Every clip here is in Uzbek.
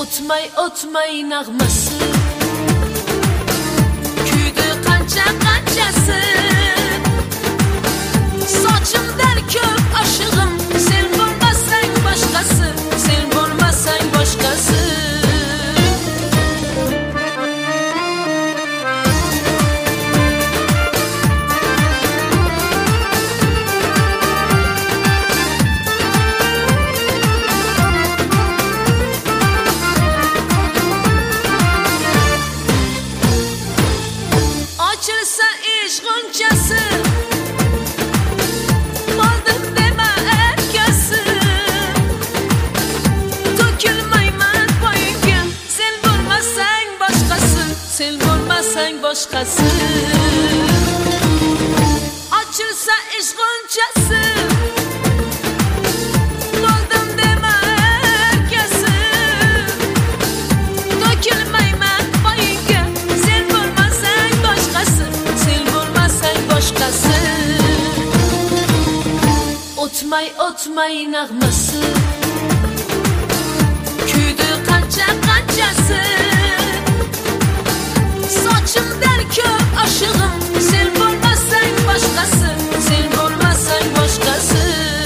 o'tmay nag'masi kuydi qanchasi sochimdan ko'p oshig'im sen bo'lmasang boshqasi sen bo'lmasang boshqasi açılsa iş g'unchasi moldim dema erkasi to'kilmayman poyga sen bo'lmasang boshqasi sen bo'lmasang boshqasi açılsa ish g'unchasi moldim dema erkasi to'kilmayman poyga sen bo'lmasang boshqasi sen bo'lmasang boshqasi o'tmay nag'masi kuydi qanchasi sochimdan ko'p oshig'im sen bo'lmasang boshqasi sen bo'lmasang boshqasi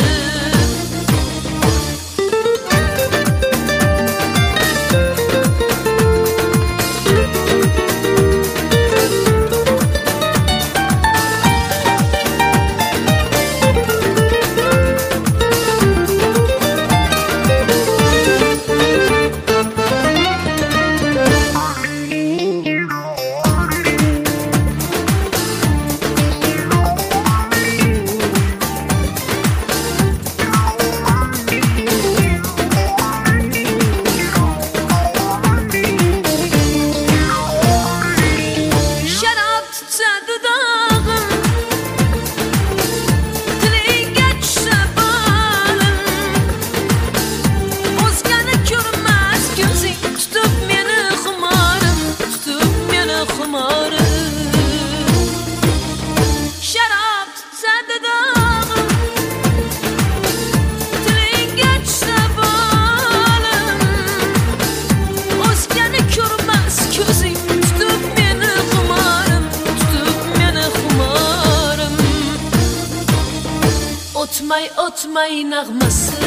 o'tmay nag'masi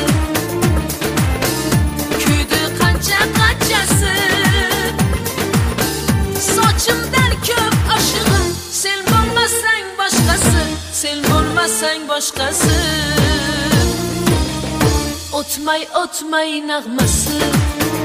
kuydi qanchasi sochimdan ko'p oshig'im sen bo'lmasang boshqasi sen bo'lmasang boshqasi o'tmay nag'masi